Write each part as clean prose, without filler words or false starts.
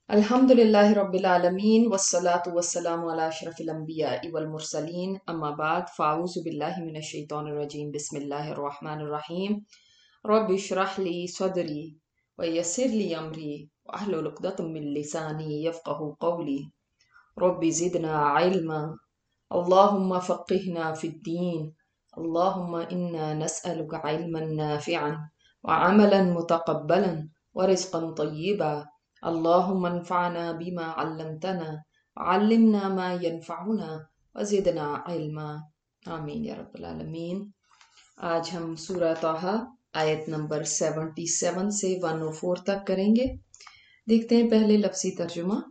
الحمد للہ رب العالمین والصلاة والسلام علی اشرف الانبیاء والمرسلین اما بعد فاعوذ باللہ من الشیطان الرجیم بسم اللہ الرحمن الرحیم رب اشرح لی صدری ویسر لی امری واحلل عقدۃ من لسانی یفقہوا قولی رب زدنا علما اللہم فقہنا فی الدین اللہم انا نسألک علما نافعا وعملا متقبلا ورزقا طیبا اللہم انفعنا بما علمتنا وعلمنا ما ينفعنا وزدنا علما آمین یا رب العالمین۔ آج ہم سورہ طٰہٰ آیت نمبر 77 سے 104 تک کریں گے۔ دیکھتے ہیں پہلے لفظی ترجمہ۔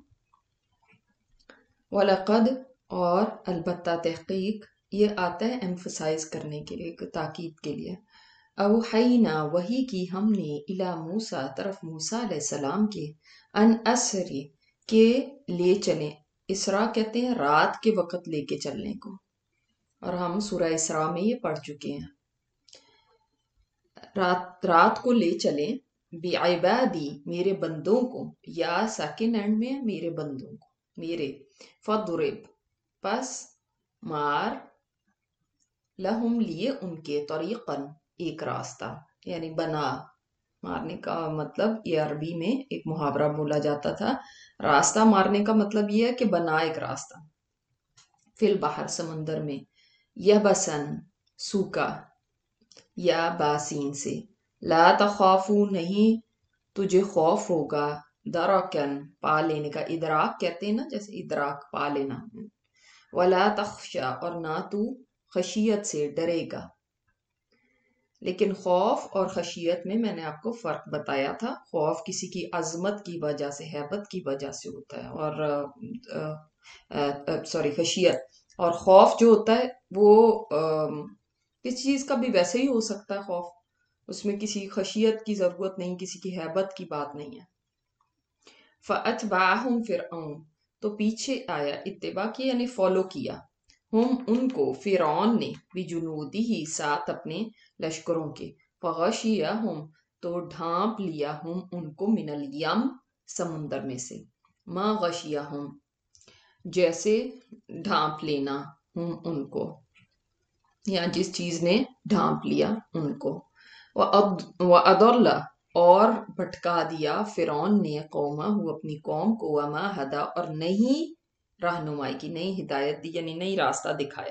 وَلَقَدْ اور البتہ تحقیق، یہ آتا ہے ایمفسائز کرنے کے لیے، تاکید کے لیے۔ اوحینا وحی کی ہم نے الی موسیٰ طرف موسیٰ علیہ السلام کے، ان اسری کے لے چلیں۔ اسرا کہتے ہیں رات کے وقت لے کے چلنے کو، اور ہم سورہ اسراء میں یہ پڑھ چکے ہیں۔ رات کو لے چلیں، بعبادی میرے بندوں کو، یا سیکنڈ اینڈ میں میرے بندوں کو، میرے فضرب پس مار، لہم لیے ان کے، طریقاً ایک راستہ، یعنی بنا۔ مارنے کا مطلب یہ عربی میں ایک محاورہ بولا جاتا تھا، راستہ مارنے کا مطلب یہ ہے کہ بنا ایک راستہ۔ فی البحر سمندر میں، یبسن سوکھا، یا باسین سے، لا تخافو نہیں تجھے خوف ہوگا، درکن پا لینے کا، ادراک کہتے ہیں نا، جیسے ادراک پا لینا۔ ولا تخشا اور نہ تو خشیت سے ڈرے گا۔ لیکن خوف اور خشیت میں نے آپ کو فرق بتایا تھا۔ خوف کسی کی عظمت کی وجہ سے، ہیبت کی وجہ سے ہوتا ہے، اور خشیت اور خوف جو ہوتا ہے وہ کسی چیز کا بھی ویسے ہی ہو سکتا ہے۔ خوف اس میں کسی خشیت کی ضرورت نہیں، کسی کی ہیبت کی بات نہیں ہے۔ فَأَتْبَعَهُمْ فِرْعَوْنُ تو پیچھے آیا، اتباع کی یعنی فالو کیا، ہم ان کو، فرعون نے، بجنودہ ساتھ اپنے لشکروں کے، فغشیہم تو ڈھانپ لیا، ہم ان کو، من الیم سمندر میں سے، ما غشیہم جیسے ڈھانپ لینا، ہم ان کو، یا جس چیز نے ڈھانپ لیا ان کو۔ وَأَضَلَّ اور بھٹکا دیا فرعون نے، قومہ اپنی قوم کو، وما ہدا اور نہیں رہنمائی کی، نہیں ہدایت دی، یعنی نہیں راستہ دکھایا۔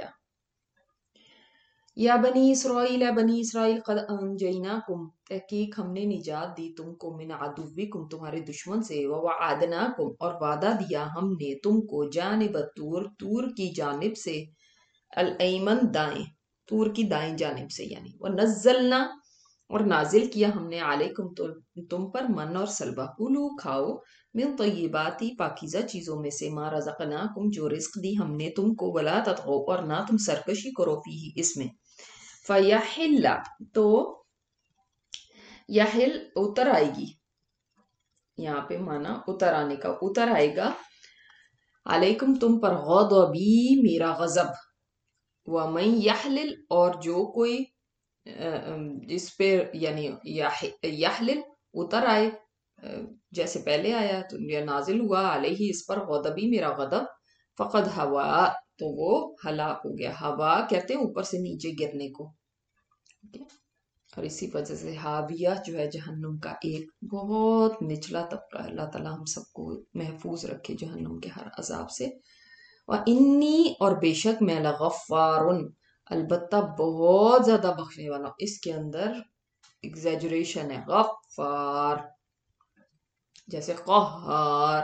یا بنی اسرائیل، اے بنی اسرائیل، قد انجیناکم تحقیق ہم نے نجات دی تم کو، من عدوکم تمہارے دشمن سے، ووعدناکم اور وعدہ دیا ہم نے تم کو، جانب طور طور کی جانب سے، الایمن دائیں، طور کی دائیں جانب سے یعنی، ونزلنا اور نازل کیا ہم نے، علیکم تم پر، من اور سلوہ، کلو کھاؤ، من طیباتی پاکیزہ چیزوں میں سے، ما رزقناکم جو رزق دی ہم نے تم کو، ولا تطغوا اور نہ تم سرکشی کرو، فیہ اس میں، فیحل تو یحل اتر آئے گی، یہاں پہ مانا اتر آنے کا، اتر آئے گا، علیکم تم پر، غضبی میرا غضب، ومن یحلل اور جو کوئی جس پہ یعنی یحلل اتر آئے، جیسے پہلے آیا تو یہ نازل ہوا، علیہ اس پر، غضبی میرا غضب، فقد ہوا تو وہ ہلاک ہو گیا۔ ہوا کہتے ہیں اوپر سے نیچے گرنے کو، اور اسی وجہ سے حاویہ جو ہے جہنم کا ایک بہت نچلا طبقہ ہے۔ اللہ تعالیٰ ہم سب کو محفوظ رکھے جہنم کے ہر عذاب سے۔ وَإِنِّي اور بے شک میں، لغفارٌ البتہ بہت زیادہ بخشنے والا ہوں۔ اس کے اندر ایگزیجریشن ہے، غفار جیسے قہار،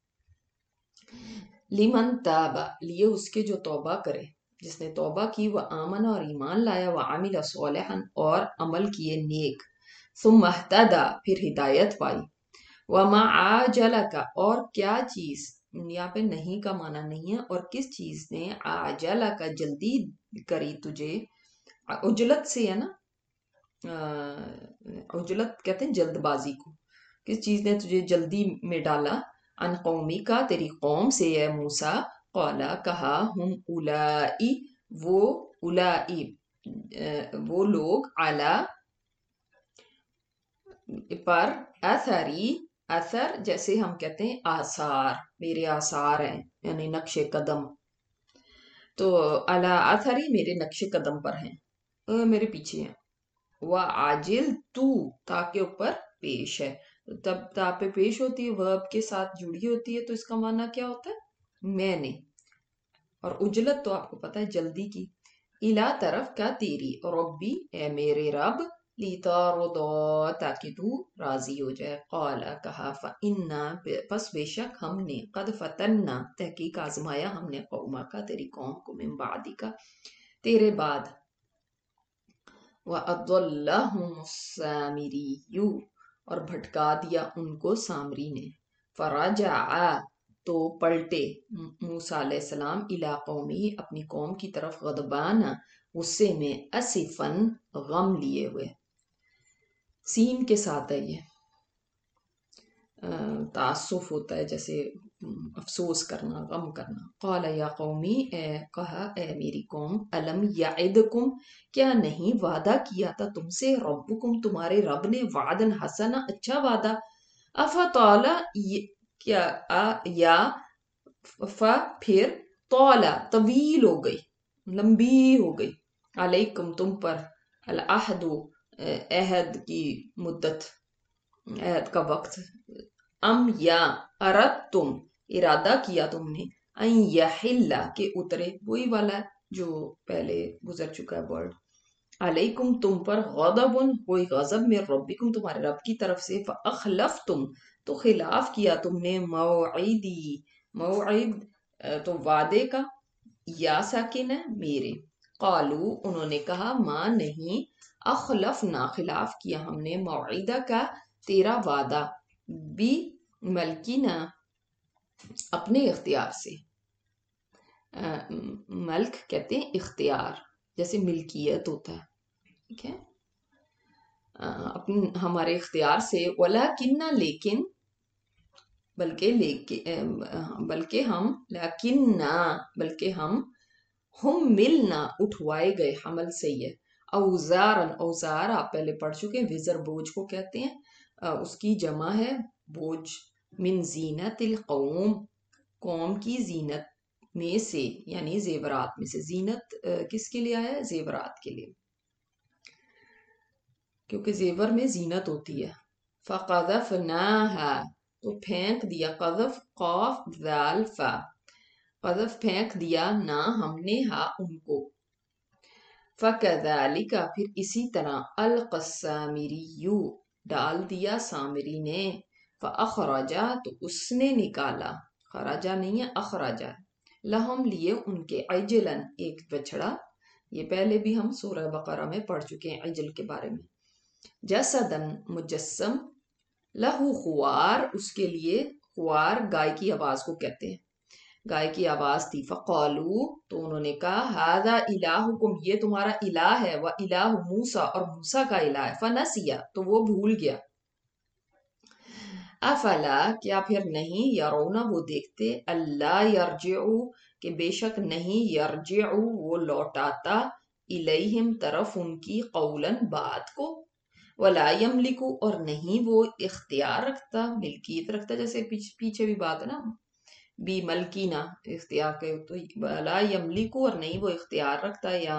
لمن تاب لیے اس کے جو توبہ کرے، جس نے توبہ کی، وہ آمن اور ایمان لایا، وہ عامل صالحا اور عمل کیے نیک، ثم اہتدی پھر ہدایت پائی، وما عاجلک اور کیا چیز، یہاں پہ نہیں کا معنی نہیں ہے، اور کس چیز نے، عاجلک جلدی کری تجھے، عجلت سے ہے نا، عجلت کہتے ہیں جلد بازی کو، کس چیز نے تجھے جلدی میں ڈالا، ان قومی کا تیری قوم سے، اے موسیٰ، قالا کہا، ہم اولائی وہ، اولائی وہ لوگ، علی پر، اثری اثر جیسے ہم کہتے ہیں آثار، میرے آثار ہیں یعنی نقش قدم، تو علی اثری میرے نقش قدم پر ہیں، میرے پیچھے ہیں۔ وعاجل تو تا کے اوپر پیش ہے، تب تا پہ پیش ہوتی ہے، ورب کے ساتھ جڑی ہوتی ہے، تو اس کا معنی کیا ہوتا ہے؟ میں نے۔ اور اجلت تو آپ کو پتا ہے جلدی کی، الا طرف کا تیری، ربی اے میرے رب، لیتارضا تاکہ تو راضی ہو جائے، قال کہا فإنا پس بے شک ہم نے، قد فتنا تحقیق آزمایا ہم نے، قوما کا تیری قوم کو، من بعدی کا تیرے بعد، وَأَضَلَّهُمُ السَّامِرِيُّ اور بھٹکا دیا ان کو سامری نے، فرجع تو پلٹے موسیٰ علیہ السلام الی قومی اپنی قوم کی طرف، غضبان غصے میں، اسفن غم لیے ہوئے، سین کے ساتھ ہے یہ، تعصف ہوتا ہے جیسے افسوس کرنا، غم کرنا۔ قال یا قومی کہا اے میری قوم، الم یعدکم کیا نہیں وعدہ کیا تھا تم سے، ربکم تمہارے رب نے، وعدن حسنا اچھا وعدہ، افطال کیا یا پھر طال طویل ہو گئی، لمبی ہو گئی، علیکم تم پر، العہد عہد کی مدت، عہد کا وقت، ام یا اردتم ارادہ کیا تم نے، ان یحل کہ اترے، وہی والا جو پہلے گزر چکا ہے ورڈ، علیکم تم پر، غضب کوئی غضب میں، ربکم تمہارے رب کی طرف سے، فاخلفتم تو خلاف کیا تم نے، موعدی موعد تو وعدے کا، یا ساکن ہے میرے، قالو انہوں نے کہا، ماں نہیں، اخلفنا خلاف کیا ہم نے، موعدہ کا تیرا وعدہ، بھی ملکینا اپنے اختیار سے، ملک کہتے ہیں اختیار، جیسے ملکیت ہوتا ہے، ٹھیک ہے، ہمارے اختیار سے، ولیکننا لیکن، بلکہ ہم ملنا اٹھوائے گئے، حمل سے یہ، اوزارن اوزار آپ پہلے پڑھ چکے ہیں، وزر بوجھ کو کہتے ہیں، اس کی جمع ہے بوجھ، من زینت القوم قوم کی زینت میں سے، یعنی زیورات میں سے، زینت کس کے لیے آیا ہے؟ زیورات کے لیے، کیونکہ زیور میں زینت ہوتی ہے، فقذفناها تو پھینک دیا، قذف قاف ذال فا، قذف پھینک دیا نا ہم نے ہا ان کو، فَكَذَلِكَ پھر اسی طرح، القى السامری ڈال دیا سامری نے، فَأَخْرَجَ تو اس نے نکالا، خرجا نہیں ہے اخرجا، لہم لیے ان کے، عجلن ایک بچڑا، یہ پہلے بھی ہم سورہ بقرہ میں پڑھ چکے ہیں عجل کے بارے میں، جسدن مجسم، لہو خوار اس کے لیے، خوار گائے کی آواز کو کہتے ہیں، گائے کی آواز تھی، فقالو تو انہوں نے کہا، ہذا الہکم یہ تمہارا الہ ہے، و الہ موسیٰ اور موسیٰ کا الہ ہے، فنسیا تو وہ بھول گیا، افلا کیا پھر نہیں، یرونا وہ دیکھتے، اللہ یرجعو کہ بے شک نہیں، یرجعو وہ لوٹاتا، الیہم طرف ان کی، قولاً بات کو، ولا یملکو اور نہیں وہ اختیار رکھتا، ملکیت رکھتا، جیسے پیچھے بھی بات ہے نا، بی ملکینا اختیار کے، تو ولا یملکو اور نہیں وہ اختیار رکھتا یا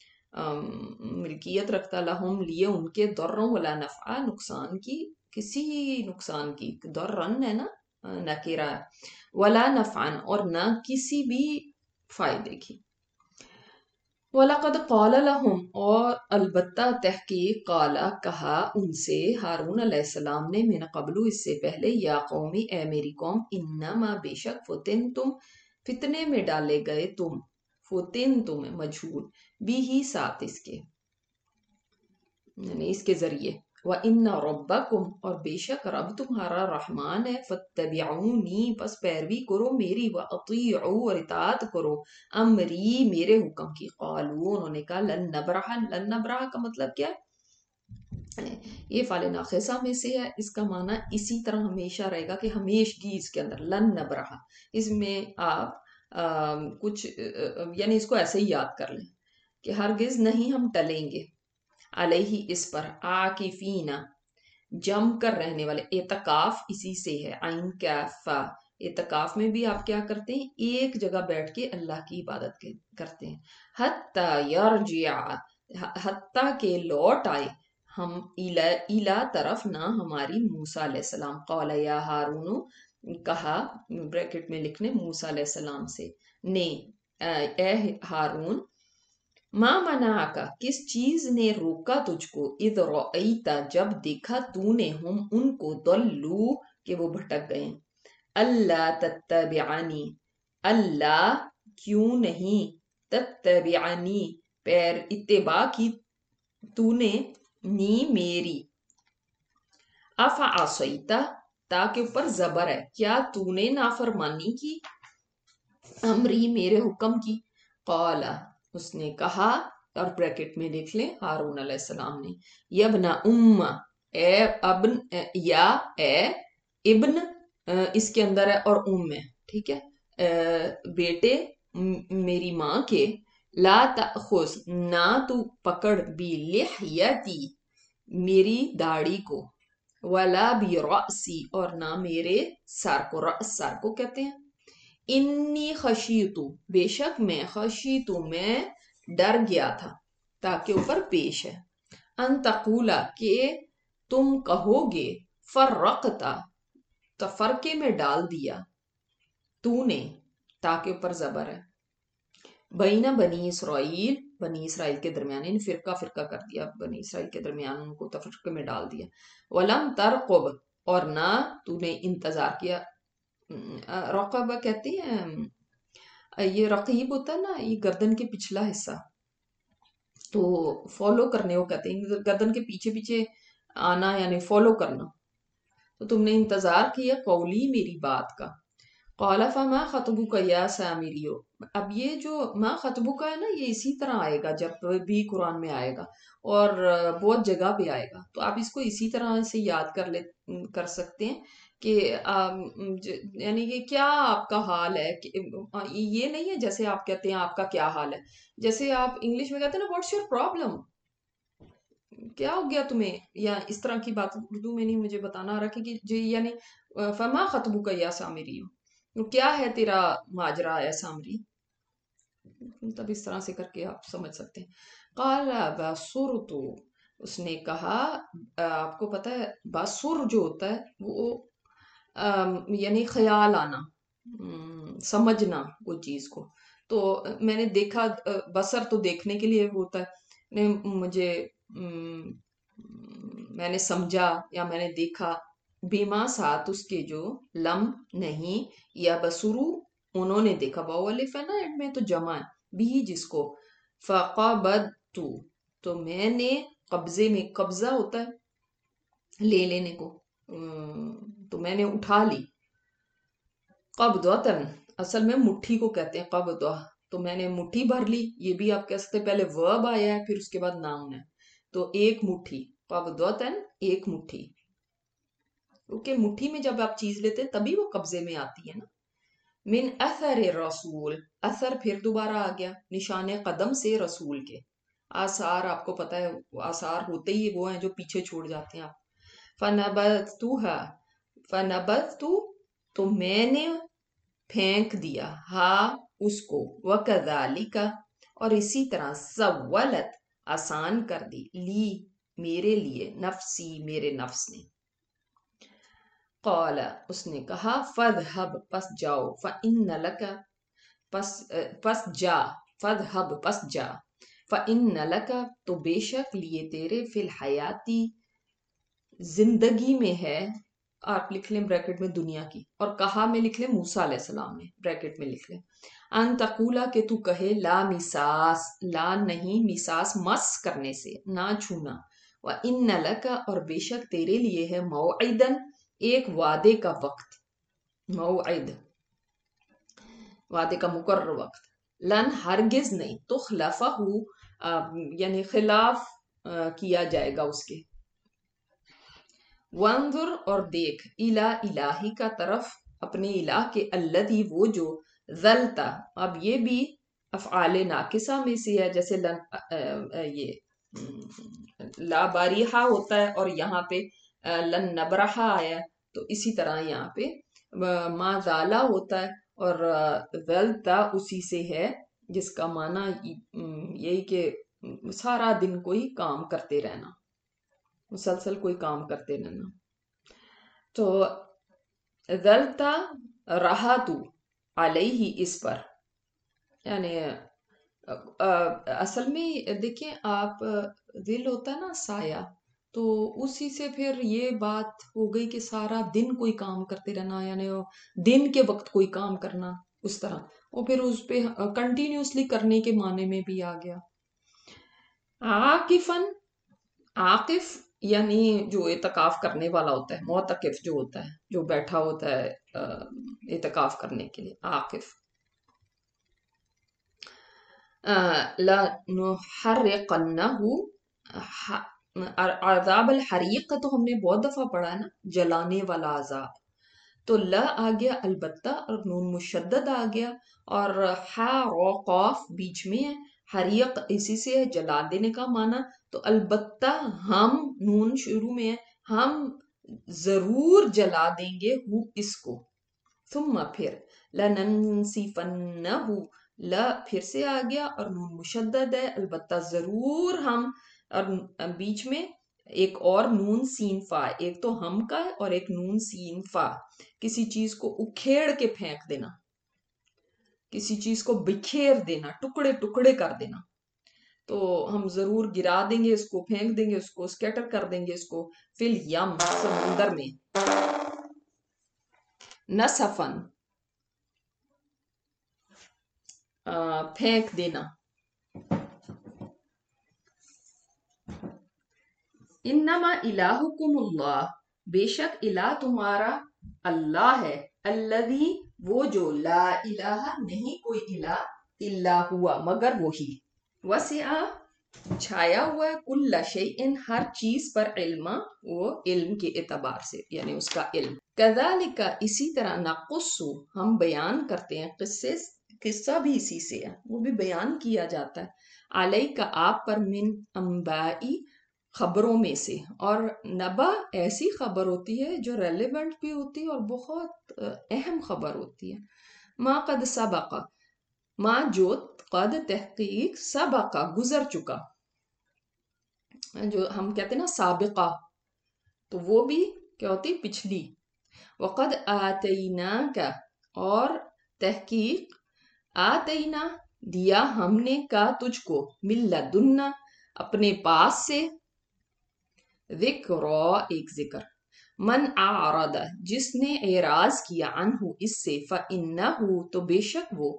ملکیت رکھتا، لہم لیے ان کے، ضرر ولا نفع نقصان کی، کسی نقصان کی، ضررن ہے نا نکرہ، ولا نفعن اور نہ کسی بھی فائدے کی، وَلَقَدْ قَالَ لَهُمْ اور البتہ تحقیق قالا کہا ان سے، ہارون علیہ السلام نے، من قبل اس سے پہلے، یا قومی اے میری قوم، انما بے شک، فتنتم فتنے میں ڈالے گئے تم، فتنتم مجھول، بھی ہی ساتھ اس کے، یعنی اس کے ذریعے، وَإِنَّ رَبَّكُمْ اور بے شک رب تمہارا رحمان ہے، فَاتَّبِعُونِی پس پیروی کرو میری، وَأَطِیعُوا اور اطاعت کرو، امری میرے حکم کی، قالوا انہوں نے کہا، لن نبرح کا مطلب کیا ہے؟ یہ فعل ناقصہ میں سے ہے، اس کا معنی اسی طرح ہمیشہ رہے گا کہ ہمیشگی اس کے اندر، لن نبرح، اس میں آپ کچھ یعنی اس کو ایسے ہی یاد کر لیں کہ ہرگز نہیں ہم ٹلیں گے، علیہ اس پر، عاکفین جم کر رہنے والے، اعتکاف اسی سے ہے، عین کافہ، اعتکاف میں بھی آپ کیا کرتے ہیں، ایک جگہ بیٹھ کے اللہ کی عبادت کرتے ہیں، حتیٰ یرجع، حتیٰ کہ لوٹ آئے ہم الا طرف نہ ہماری موسیٰ علیہ السلام، قال یا ہارون، کہا بریکٹ میں لکھ لیں موسیٰ علیہ السلام سے نے، اے ہارون، ما منعکا، کس چیز نے روکا تجھ کو، اذ رأیتا، جب دیکھا تو نے، ہم ان کو، ضلوا، کہ وہ بھٹک گئے، اللہ تتبعنی، اللہ کیوں نہیں، تتبعنی، پیر اتباع کی تو نے، نی میری، افعصیتا، تا کے اوپر زبر ہے، کیا تو نے نافرمانی کی، امری، میرے حکم کی، قال، اس نے کہا، اور بریکٹ میں لکھ لیں ہارون علیہ السلام نے، یبن ام، اے ابن، یا اے ابن، اس کے اندر ہے اور ام ہے، ٹھیک ہے، بیٹے میری ماں کے، لا تأخذ، نہ تو پکڑ، بی لحیتی، میری داڑھی کو، ولا برأسی، اور نہ میرے سر کو، رأس سر کو کہتے ہیں، انی خشیتو، بے شک میں، خشیتو، میں ڈر گیا تھا، تاکہ اوپر پیش ہے، ان تقولا، کہ تم کہو گے، فرقتا، تفرقے میں ڈال دیا تو نے، تاکہ اوپر زبر ہے، بین بنی اسرائیل، بنی اسرائیل کے درمیان، یعنی فرقہ فرقہ کر دیا بنی اسرائیل کے درمیان، ان کو تفرقے میں ڈال دیا، ولم ترقب، اور نہ تو نے انتظار کیا، رقبہ کہتے ہیں، یہ رقیب ہوتا ہے نا، یہ گردن کے پچھلا حصہ، تو فالو کرنے کو کہتے ہیں، گردن کے پیچھے پیچھے آنا یعنی فالو کرنا، تو تم نے انتظار کیا قولی، میری بات کا، قال فما خطبک یا سامریو، اب یہ جو ما خطبک ہے نا، یہ اسی طرح آئے گا جب بھی قرآن میں آئے گا، اور بہت جگہ پہ آئے گا، تو آپ اس کو اسی طرح سے یاد کر سکتے ہیں کہ یعنی کہ کیا آپ کا حال ہے، یہ نہیں ہے جیسے آپ کہتے ہیں آپ کا کیا حال ہے، جیسے آپ انگلش میں کہتے ہیں نا واٹس یور پرابلم، کیا ہو گیا تمہیں، یا اس طرح کی بات اردو میں نہیں مجھے بتانا آ رہا کہ جی، یعنی فما خطبک یا سامری، کیا ہے تیرا ماجرا ہے سامری، مطلب اس طرح سے کر کے آپ سمجھ سکتے ہیں، قال بصرت، اس نے کہا، آپ کو پتہ ہے بصر جو ہوتا ہے وہ یعنی خیال آنا، سمجھنا کوئی چیز کو، تو میں نے دیکھا، بصر تو دیکھنے کے لیے ہوتا ہے، مجھے میں نے سمجھا یا میں نے دیکھا، بیما ساتھ اس کے جو، لم نہیں، یا بسرو انہوں نے دیکھا، واو الف ہے نا اینڈ میں تو جمع ہے، بھی جس کو، فقبضت، تو میں نے، قبضے میں قبضہ ہوتا ہے لے لینے کو، تو میں نے اٹھا لی، قبضتن، اصل میں مٹھی کو کہتے ہیں قبضہ، تو میں نے مٹھی بھر لی، یہ بھی آپ کہہ سکتے ہیں، پہلے ورب آیا ہے پھر اس کے بعد ناؤن ہے، تو ایک مٹھی، قبضتن، ایک مٹھی، کیونکہ مٹھی میں جب آپ چیز لیتے ہیں تبھی وہ قبضے میں آتی ہے نا، من اثر رسول، اثر پھر دوبارہ آ گیا، نشان قدم سے رسول کے، آثار آپ کو پتہ ہے، آثار ہوتے ہی وہ ہیں جو پیچھے چھوڑ جاتے ہیں آپ، فنبذت، تو میں نے پھینک دیا، ہاں اس کو، وکذالک، اور اسی طرح، سولت، آسان کر دی، لی، میرے لیے، نفسی، میرے نفس نے، قال، اس نے کہا، فذهب، پس جاؤ، فإن لك، پس جا، فذهب، پس جا، فإن لك، تو بے شک لیے تیرے، فی الحیاتی، زندگی میں ہے، آپ لکھ لیں بریکٹ میں دنیا کی، اور کہا میں لکھ لیں موسیٰ علیہ السلام نے، بریکٹ میں لکھ لیں، ان تقولا، کہ تو کہے، لا مساس، لا نہیں، مساس مس کرنے سے، نہ چھونا، وَإِنَّ لَكَ، اور بے شک تیرے لیے ہے، موعدن، ایک وعدے کا وقت، موعد، وعدے کا مقرر وقت، لن، ہرگز نہیں، تخلفہ، یعنی خلاف کیا جائے گا اس کے، وانظر، اور دیکھ، الہ، الہی کا طرف، اپنے الہ کے، الذی، وہ جو، ظلتا، اب یہ بھی افعال ناقصہ میں سے ہے، جیسے یہ لا باریحہ ہوتا ہے اور یہاں پہ لن نبرحا آیا ہے، تو اسی طرح یہاں پہ ما زالا ہوتا ہے، اور ذلتا اسی سے ہے، جس کا معنی یہی کہ سارا دن کوئی کام کرتے رہنا، مسلسل کوئی کام کرتے رہنا. تو ذلتا رہا تو علیہ اس پر، یعنی اصل میں دیکھیں آپ، ذل ہوتا ہے نا سایہ، تو اسی سے پھر یہ بات ہو گئی کہ سارا دن کوئی کام کرتے رہنا، یعنی دن کے وقت کوئی کام کرنا اس طرح، اور پھر اس پہ کنٹینیوسلی کرنے کے معنی میں بھی آ گیا. عاقفن، عاقف یعنی جو اعتکاف کرنے والا ہوتا ہے، معتکف جو ہوتا ہے جو بیٹھا ہوتا ہے اعتکاف کرنے کے لیے، عاقف. لَنُحَرِّقَنَّهُ، عذاب الحریق کا تو ہم نے بہت دفعہ پڑھا ہے نا، جلانے والا عذاب. تو لا آ گیا البتہ، اور نون مشدد آ گیا، اور ہا رو قاف بیچ میں ہے، حریق اسی سے ہے جلا دینے کا معنی. تو البتہ ہم، نون شروع میں ہے، ہم ضرور جلا دیں گے ہو اس کو. ثم پھر لننسفنہ، لا پھر سے آ گیا اور نون مشدد ہے، البتہ ضرور ہم، اور بیچ میں ایک اور نون سین فا، ایک تو ہم کا ہے اور ایک نون سین فا. کسی چیز کو اکھیڑ کے پھینک دینا، کسی چیز کو بکھیر دینا، ٹکڑے ٹکڑے کر دینا. تو ہم ضرور گرا دیں گے اس کو، پھینک دیں گے اس کو، اسکیٹر کر دیں گے اس کو. فی الیم، سمندر میں. نصفن، پھینک دینا. انما الہکم اللہ، بے شک الہ تمہارا اللہ ہے. الذی، وہ جو، لا الہ نہیں کوئی الہ، الا ہوا مگر وہی. وسع، چھایا ہوا ہے، کل شیء ہر چیز پر، علما وہ علم کے اعتبار سے، یعنی اس کا علم. کذالک اسی طرح، نقص ہم بیان کرتے ہیں، قصہ بھی اسی سے ہے، وہ بھی بیان کیا جاتا ہے، علیک آپ پر، من انبائی خبروں میں سے. اور نبا ایسی خبر ہوتی ہے جو ریلیونٹ بھی ہوتی ہے اور بہت اہم خبر ہوتی ہے. ما قد سبق، ما جو قد تحقیق، سبقہ گزر چکا، جو ہم کہتے ہیں نا سابقہ، تو وہ بھی کیا ہوتی پچھلی. وقد آتیناک، اور تحقیق، آتینا دیا ہم نے، کا تجھ کو، من لدنا اپنے پاس سے، ذکر ایک ذکر. من اعرض جس نے اعراض کیا، عنہ اس سے، فإنہ تو بے شک وہ،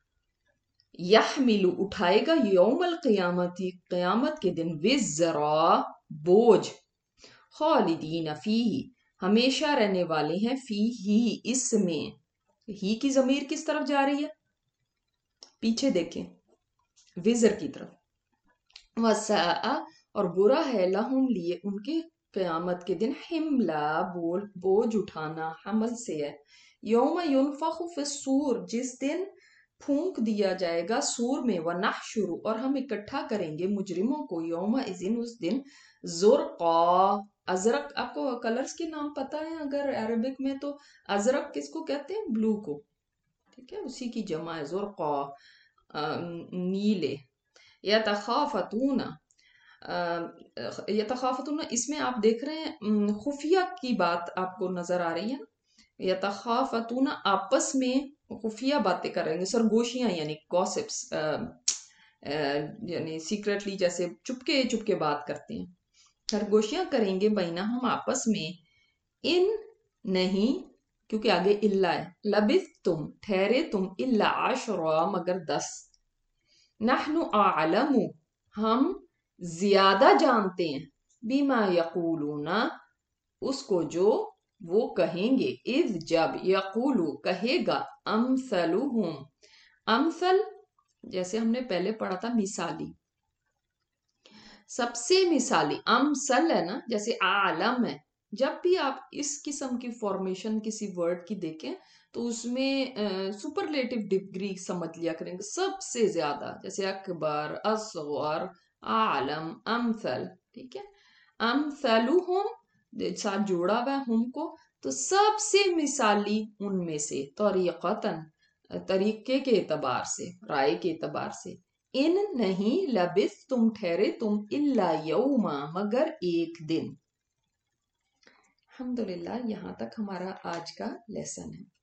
یحمل اٹھائے گا، یوم القیامت قیامت کے دن، وزرا بوجھ، خالدین فیہ ہمیشہ رہنے والے ہیں، فیہ اس میں. ہی کی ضمیر کس طرف جا رہی ہے؟ پیچھے دیکھیں، وزر کی طرف. وساء اور برا ہے، لہم لیے ان کے، قیامت کے دن، حملہ بوجھ اٹھانا، حمل سے ہے. یوم ینفخ فی الصور جس دن پھونک دیا جائے گا سور میں، ونحشر اور ہم اکٹھا کریں گے، مجرموں کو، یوم اذن اس دن، زرقا ازرق. آپ کو کلرز کے نام پتہ ہے اگر عربک میں؟ تو ازرق کس کو کہتے ہیں؟ بلو کو، ٹھیک ہے، اسی کی جمع ہے زرقا، نیلے. یتخافتون، یتخافتون اس میں آپ دیکھ رہے ہیں خفیہ کی بات آپ کو نظر آ رہی ہے. یتخافتون آپس میں خفیہ باتیں کر رہے ہیں، سرگوشیاں یعنی گوسپس، یعنی سیکریٹلی جیسے چپکے چپکے بات کرتے ہیں، سرگوشیاں کریں گے، بینہم آپس میں. ان نہیں، کیونکہ آگے اللہ ہے، لبث تم ٹھہرے تم، الا عشرا مگر 10. نحن اعلم ہم زیادہ جانتے ہیں، بما یقولون اس کو جو وہ کہیں گے، اذ جب، یقولو کہے گا، امثلہم، امثل جیسے ہم نے پہلے پڑھا تھا مثالی، سب سے مثالی، امثل ہے نا، جیسے عالم ہے. جب بھی آپ اس قسم کی فارمیشن کسی ورڈ کی دیکھیں تو اس میں سپرلیٹو ڈگری سمجھ لیا کریں گے، سب سے زیادہ، جیسے اکبر، اصغر، عالم، امثل، ٹھیک ہے. امثلہم ساتھ جوڑا ہوا ہے ہم کو، تو سب سے مثالی ان میں سے، طریقتاً طریقے کے اعتبار سے، رائے کے اعتبار سے، ان نہیں لبث تم ٹھہرے تم الا یوما مگر ایک دن۔ الحمدللہ یہاں تک ہمارا آج کا لیسن ہے۔